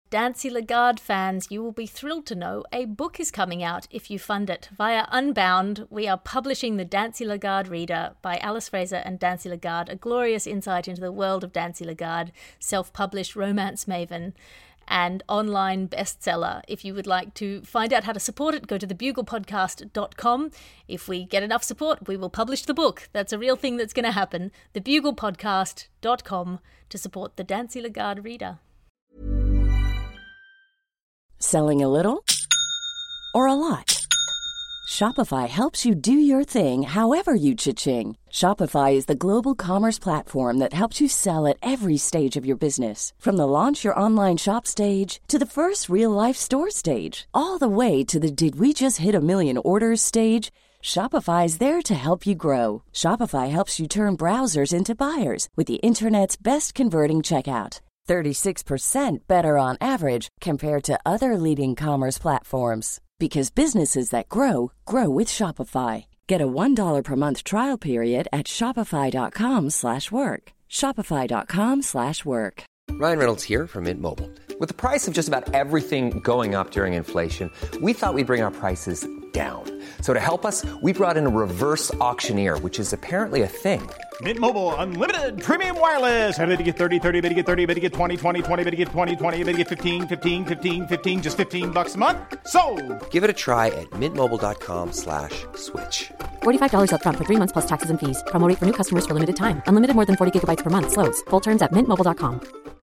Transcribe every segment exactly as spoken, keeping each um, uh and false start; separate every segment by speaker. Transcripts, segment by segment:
Speaker 1: Dancy Lagarde fans, you will be thrilled to know a book is coming out if you fund it. Via Unbound, we are publishing the Dancy Lagarde Reader by Alice Fraser and Dancy Lagarde, a glorious insight into the world of Dancy Lagarde, self-published romance maven and online bestseller. If you would like to find out how to support it, go to the bugle podcast dot com. If we get enough support, we will publish the book. That's a real thing that's going to happen. the bugle podcast dot com to support the Dancy Lagarde Reader.
Speaker 2: Selling a little or a lot? Shopify helps you do your thing however you cha-ching. Shopify is the global commerce platform that helps you sell at every stage of your business. From the launch your online shop stage to the first real-life store stage, all the way to the did we just hit a million orders stage. Shopify is there to help you grow. Shopify helps you turn browsers into buyers with the internet's best converting checkout. thirty-six percent better on average compared to other leading commerce platforms. Because businesses that grow, grow with Shopify. Get a one dollar per month trial period at shopify.com slash work. Shopify.com slash work.
Speaker 3: Ryan Reynolds here from Mint Mobile. With the price of just about everything going up during inflation, we thought we'd bring our prices down. So to help us, we brought in a reverse auctioneer, which is apparently a thing.
Speaker 4: Mint Mobile Unlimited Premium Wireless. How to get thirty, thirty, how to get thirty, how to get twenty, twenty, twenty, how to get twenty, twenty, how to get fifteen, fifteen, fifteen, fifteen, just fifteen bucks a month? Sold!
Speaker 3: Give it a try at mintmobile.com slash switch.
Speaker 5: forty-five dollars up front for three months plus taxes and fees. Promo rate for new customers for limited time. Unlimited more than forty gigabytes per month. Slows full terms at mint mobile dot com.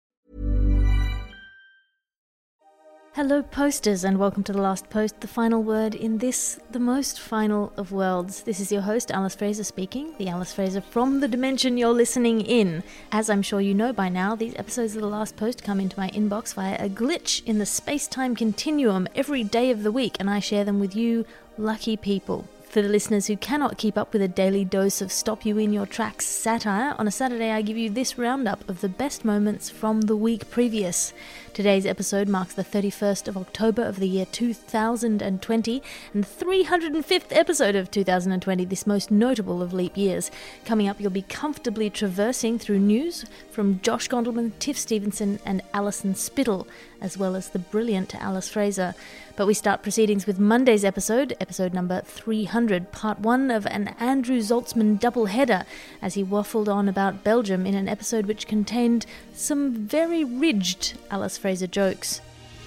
Speaker 1: Hello posters, and welcome to The Last Post, the final word in this, the most final of worlds. This is your host, Alice Fraser speaking, the Alice Fraser from the dimension you're listening in. As I'm sure you know by now, these episodes of The Last Post come into my inbox via a glitch in the space-time continuum every day of the week, and I share them with you, lucky people. For the listeners who cannot keep up with a daily dose of stop-you-in-your-tracks satire, on a Saturday I give you this roundup of the best moments from the week previous. Today's episode marks the thirty-first of October of the year two thousand twenty, and the three hundred fifth episode of two thousand twenty, this most notable of leap years. Coming up, you'll be comfortably traversing through news from Josh Gondelman, Tiff Stevenson, and Alison Spittle, as well as the brilliant Alice Fraser. But we start proceedings with Monday's episode, episode number three hundred, part one of an Andrew Zaltzman doubleheader, as he waffled on about Belgium in an episode which contained some very ridged Alice Fraser jokes.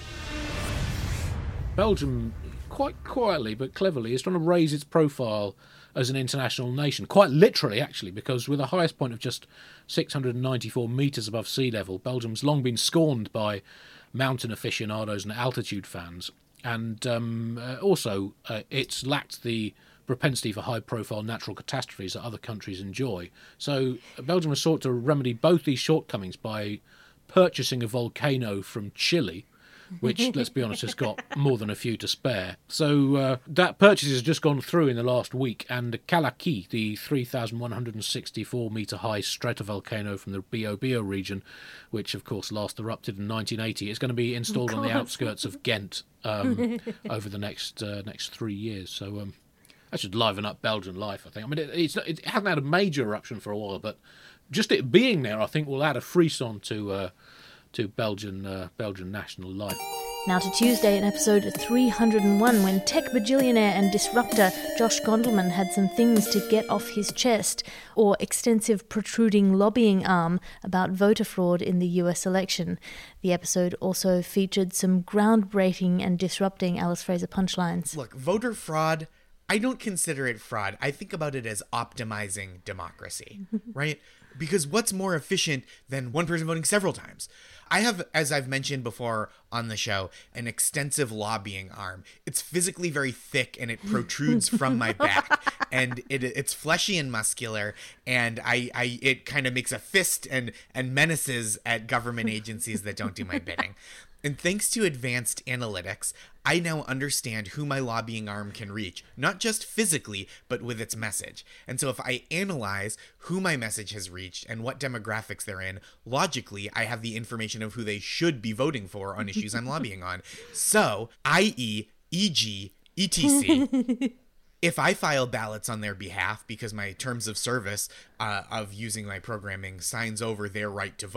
Speaker 6: Belgium, quite quietly but cleverly, is trying to raise its profile as an international nation, quite literally actually, because with a highest point of just six hundred ninety-four metres above sea level, Belgium's long been scorned by mountain aficionados and altitude fans. And um, uh, also, uh, it's lacked the propensity for high-profile natural catastrophes that other countries enjoy. So Belgium has sought to remedy both these shortcomings by purchasing a volcano from Chile, which, let's be honest, has got more than a few to spare. So uh, that purchase has just gone through in the last week, and Kalaki, the three thousand one hundred sixty-four metre high stratovolcano from the Biobío region, which of course last erupted in nineteen eighty, is going to be installed on the outskirts of Ghent um, over the next uh, next three years. So um, that should liven up Belgian life, I think. I mean, it, it's, it hasn't had a major eruption for a while, but just it being there, I think, will add a frisson to uh, to Belgian uh, Belgian national life.
Speaker 1: Now to Tuesday in episode three hundred one, when tech bajillionaire and disruptor Josh Gondelman had some things to get off his chest, or extensive protruding lobbying arm, about voter fraud in the U S election. The episode also featured some groundbreaking and disrupting Alice Fraser punchlines.
Speaker 7: Look, voter fraud, I don't consider it fraud. I think about it as optimizing democracy, right? Because what's more efficient than one person voting several times? I have, as I've mentioned before on the show, an extensive lobbying arm. It's physically very thick and it protrudes from my back, and it, it's fleshy and muscular, and I, I it kind of makes a fist and, and menaces at government agencies that don't do my bidding. And thanks to advanced analytics, I now understand who my lobbying arm can reach, not just physically, but with its message. And so if I analyze who my message has reached and what demographics they're in, logically, I have the information of who they should be voting for on issues I'm lobbying on. So, that is, E G, et cetera, if I file ballots on their behalf because my terms of service uh, of using my programming signs over their right to vote,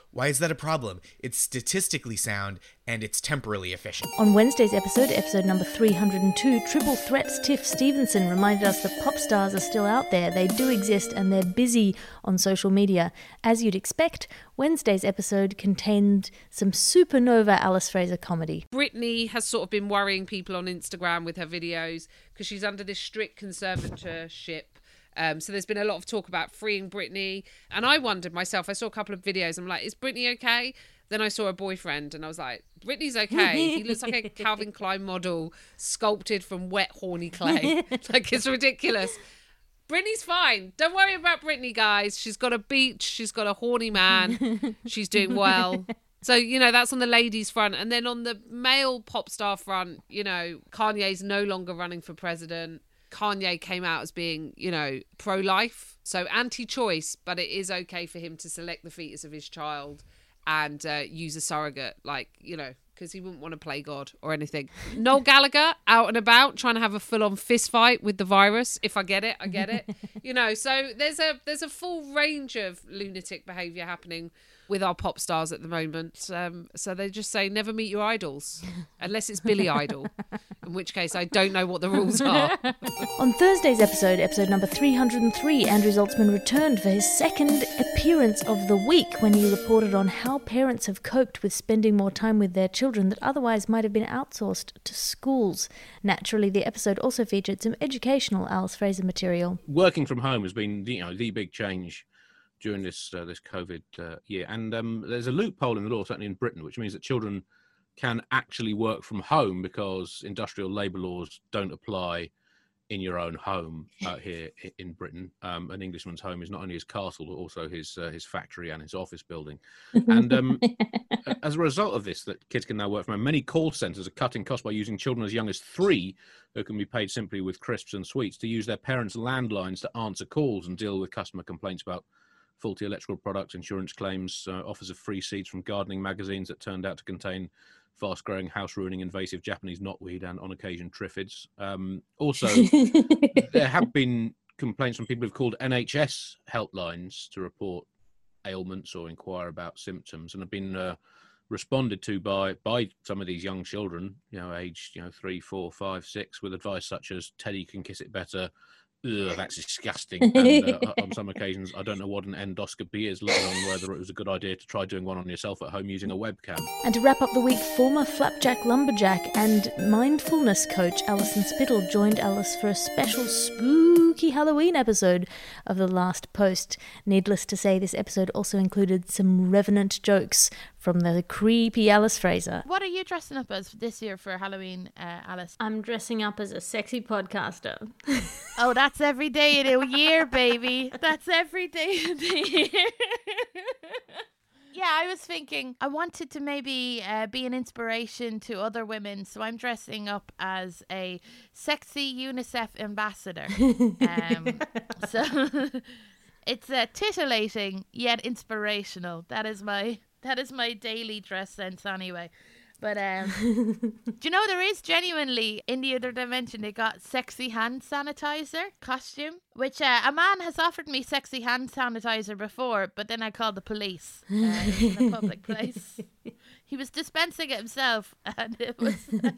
Speaker 7: Why is that a problem? It's statistically sound and it's temporally efficient.
Speaker 1: On Wednesday's episode, episode number three hundred two, Triple Threats Tiff Stevenson reminded us that pop stars are still out there. They do exist and they're busy on social media. As you'd expect, Wednesday's episode contained some supernova Alice Fraser comedy.
Speaker 8: Britney has sort of been worrying people on Instagram with her videos because she's under this strict conservatorship. Um, so there's been a lot of talk about freeing Britney. And I wondered myself, I saw a couple of videos. I'm like, is Britney okay? Then I saw her boyfriend and I was like, Britney's okay. He looks like a Calvin Klein model sculpted from wet, horny clay. Like, it's ridiculous. Britney's fine. Don't worry about Britney, guys. She's got a beach. She's got a horny man. She's doing well. So, you know, that's on the ladies' front. And then on the male pop star front, you know, Kanye's no longer running for president. Kanye came out as being, you know, pro-life, so anti-choice, but it is okay for him to select the fetus of his child and uh, use a surrogate, like, you know, because he wouldn't want to play God or anything. Noel Gallagher out and about trying to have a full-on fist fight with the virus. If I get it, I get it. You know, so there's a there's a full range of lunatic behaviour happening with our pop stars at the moment. Um, so they just say, never meet your idols, unless it's Billy Idol, in which case I don't know what the rules are.
Speaker 1: On Thursday's episode, episode number three hundred three, Andrew Zaltzman returned for his second appearance of the week when he reported on how parents have coped with spending more time with their children that otherwise might have been outsourced to schools. Naturally, the episode also featured some educational Alice Fraser material.
Speaker 6: Working from home has been, you know, the big change during this uh, this COVID uh, year. And um, there's a loophole in the law, certainly in Britain, which means that children can actually work from home because industrial labour laws don't apply in your own home uh, here in Britain. Um, an Englishman's home is not only his castle, but also his uh, his factory and his office building. And um, as a result of this, that kids can now work from home, many call centres are cutting costs by using children as young as three who can be paid simply with crisps and sweets to use their parents' landlines to answer calls and deal with customer complaints about faulty electrical products, insurance claims, uh, offers of free seeds from gardening magazines that turned out to contain fast-growing, house-ruining, invasive Japanese knotweed and, on occasion, triffids. Um, also, there have been complaints from people who've called N H S helplines to report ailments or inquire about symptoms, and have been uh, responded to by by some of these young children, you know, aged you know three, four, five, six, with advice such as "Teddy can kiss it better." Ugh, that's disgusting. And uh, on some occasions, I don't know what an endoscopy is, let alone whether it was a good idea to try doing one on yourself at home using a webcam.
Speaker 1: And to wrap up the week, former flapjack lumberjack and mindfulness coach Alison Spittle joined Alice for a special spooky Halloween episode of The Last Post. Needless to say, this episode also included some revenant jokes from the creepy Alice Fraser.
Speaker 9: What are you dressing up as this year for Halloween, uh, Alice?
Speaker 1: I'm dressing up as a sexy podcaster.
Speaker 9: Oh, that's every day of the year, baby. That's every day of the year. Yeah, I was thinking I wanted to maybe uh, be an inspiration to other women, so I'm dressing up as a sexy UNICEF ambassador. Um, so it's uh, titillating yet inspirational. That is my that is my daily dress sense anyway. But um, do you know there is genuinely, in the other dimension, they got sexy hand sanitizer costume, which uh, a man has offered me sexy hand sanitizer before, but then I called the police uh, in a public place. He was dispensing it himself, and it was...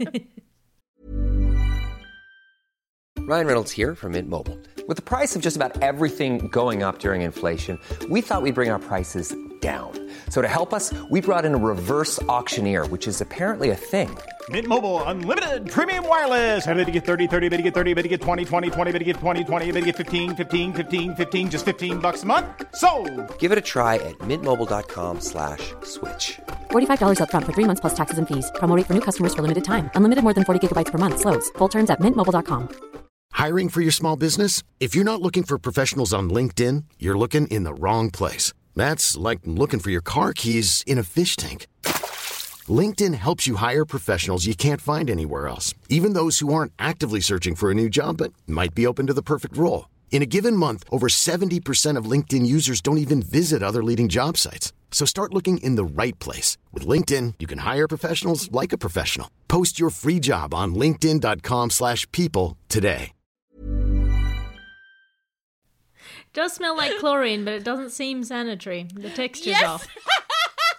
Speaker 3: Ryan Reynolds here from Mint Mobile. With the price of just about everything going up during inflation, we thought we'd bring our prices down. So to help us, we brought in a reverse auctioneer, which is apparently a thing.
Speaker 4: Mint Mobile Unlimited Premium Wireless. How to get thirty, thirty, how to get thirty, how to get twenty, twenty, twenty, how to get twenty, twenty, how to get fifteen, fifteen, fifteen, fifteen, just fifteen bucks a month? Sold!
Speaker 3: Give it a try at mintmobile.com slash switch.
Speaker 5: forty-five dollars up front for three months plus taxes and fees. Promo rate for new customers for limited time. Unlimited more than forty gigabytes per month. Slows full terms at mint mobile dot com.
Speaker 10: Hiring for your small business? If you're not looking for professionals on LinkedIn, you're looking in the wrong place. That's like looking for your car keys in a fish tank. LinkedIn helps you hire professionals you can't find anywhere else, even those who aren't actively searching for a new job but might be open to the perfect role. In a given month, over seventy percent of LinkedIn users don't even visit other leading job sites. So start looking in the right place. With LinkedIn, you can hire professionals like a professional. Post your free job on linkedin.com slash people today.
Speaker 1: It does smell like chlorine, but it doesn't seem sanitary. The texture's
Speaker 9: Yes.
Speaker 1: off.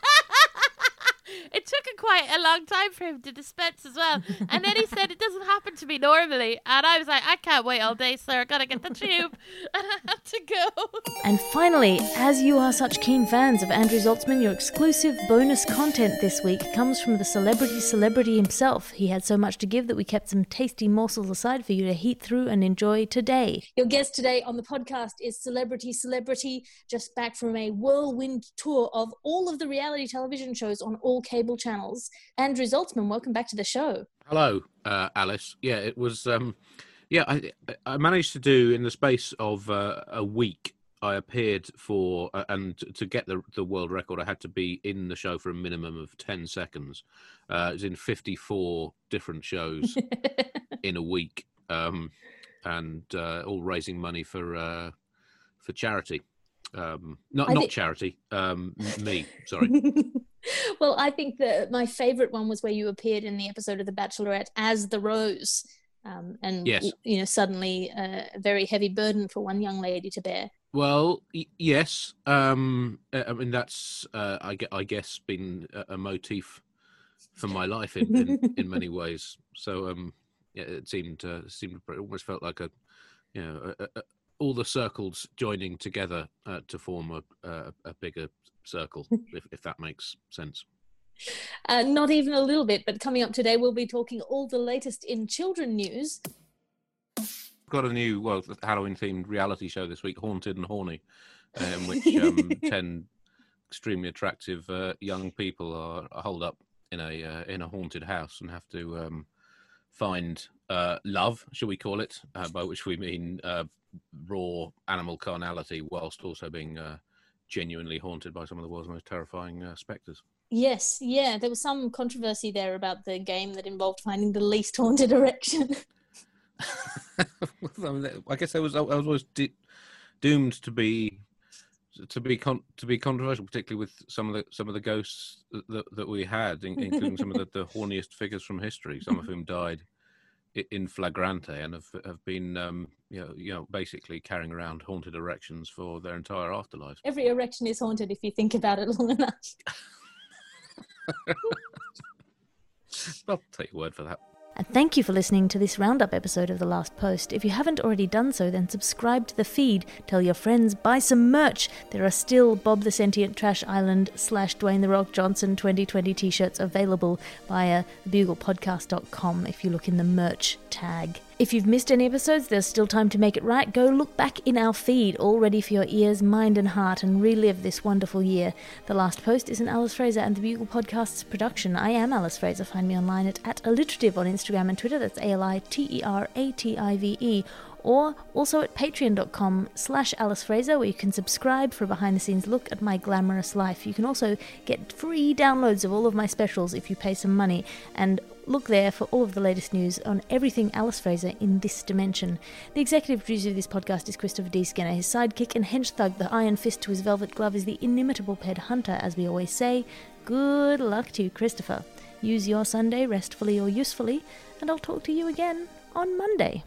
Speaker 9: quite a long time for him to dispense as well. And then he said it doesn't happen to me normally. And I was like, I can't wait all day, sir. I gotta get the tube. And I had to go.
Speaker 1: And finally, as you are such keen fans of Andrew Zaltzman, your exclusive bonus content this week comes from the celebrity celebrity himself. He had so much to give that we kept some tasty morsels aside for you to heat through and enjoy today.
Speaker 11: Your guest today on the podcast is Celebrity Celebrity, just back from a whirlwind tour of all of the reality television shows on all cable channels. Andrew Zaltzman, welcome back to the show.
Speaker 6: Hello, uh, Alice. Yeah, it was... Um, yeah, I, I managed to do, in the space of uh, a week, I appeared for, uh, and to get the the world record, I had to be in the show for a minimum of ten seconds. Uh, it was in fifty-four different shows in a week, um, and uh, all raising money for uh, for charity. Um, not
Speaker 11: I
Speaker 6: not
Speaker 11: think...
Speaker 6: charity, um, me, sorry.
Speaker 11: Well, I think that my favourite one was where you appeared in the episode of The Bachelorette as the Rose. Um, and,
Speaker 6: yes.
Speaker 11: you know, suddenly uh, a very heavy burden for one young lady to bear.
Speaker 6: Well, y- yes. Um, I mean, that's, uh, I, gue- I guess, been a, a motif for my life in, in, in many ways. So, um, yeah, it seemed, uh, seemed it almost felt like a, you know, a, a, all the circles joining together uh, to form a, a, a bigger circle, if, if that makes sense.
Speaker 11: Uh, not even a little bit, but coming up today, we'll be talking all the latest in children news.
Speaker 6: Got a new, well, Halloween-themed reality show this week, Haunted and Horny, uh, in which um, ten extremely attractive uh, young people are, are holed up in a uh, in a haunted house and have to um, find uh, love, shall we call it, uh, by which we mean uh, raw animal carnality, whilst also being uh, genuinely haunted by some of the world's most terrifying uh, spectres.
Speaker 11: Yes, yeah, there was some controversy there about the game that involved finding the least haunted erection.
Speaker 6: I guess I was I was always de- doomed to be to be con- to be controversial, particularly with some of the some of the ghosts that that we had, in- including some of the, the horniest figures from history, some of whom died in flagrante and have have been um, you know you know basically carrying around haunted erections for their entire afterlife.
Speaker 11: Every erection is haunted if you think about it long enough.
Speaker 6: I'll take your word for that.
Speaker 1: And thank you for listening to this roundup episode of The Last Post. If you haven't already done so, then subscribe to the feed, tell your friends, buy some merch. There are still Bob the Sentient Trash Island slash Dwayne The Rock Johnson twenty twenty t-shirts available via the bugle podcast dot com if you look in the merch tag. If you've missed any episodes, there's still time to make it right. Go look back in our feed, all ready for your ears, mind and heart, and relive this wonderful year. The Last Post is an Alice Fraser and the Bugle Podcast's production. I am Alice Fraser. Find me online at, at alliterative on Instagram and Twitter. That's A L I T E R A T I V E. Or also at patreon.com slash Alice Fraser, where you can subscribe for a behind-the-scenes look at my glamorous life. You can also get free downloads of all of my specials if you pay some money, and look there for all of the latest news on everything Alice Fraser in this dimension. The executive producer of this podcast is Christopher D. Skinner. His sidekick and hench thug, the iron fist to his velvet glove, is the inimitable Ped Hunter. As we always say, good luck to you, Christopher. Use your Sunday restfully or usefully, and I'll talk to you again on Monday.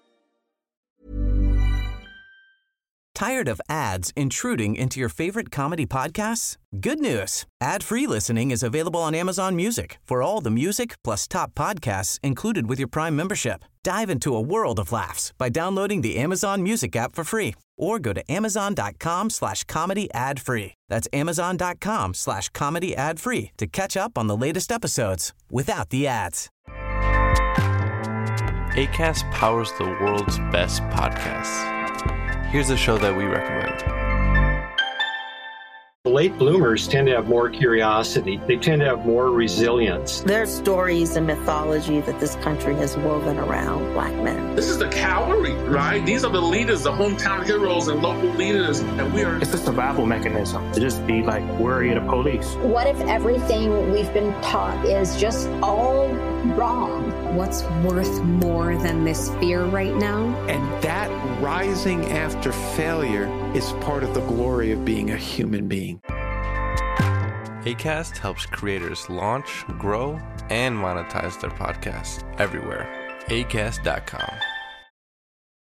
Speaker 12: Tired of ads intruding into your favorite comedy podcasts? Good news. Ad-free listening is available on Amazon Music for all the music plus top podcasts included with your Prime membership. Dive into a world of laughs by downloading the Amazon Music app for free or go to amazon.com slash comedy ad free. That's amazon.com slash comedy ad free to catch up on the latest episodes without the ads.
Speaker 13: Acast powers the world's best podcasts. Here's a show that we recommend.
Speaker 14: Late bloomers tend to have more curiosity. They tend to have more resilience.
Speaker 15: There's stories and mythology that this country has woven around Black men.
Speaker 16: This is the cavalry, right? These are the leaders, the hometown heroes and local leaders, and we are...
Speaker 17: It's a survival mechanism to just be like worry of the police.
Speaker 18: What if everything we've been taught is just all wrong?
Speaker 19: What's worth more than this fear right now?
Speaker 20: And that rising after failure is part of the glory of being a human being.
Speaker 13: Acast helps creators launch, grow, and monetize their podcasts everywhere. acast dot com.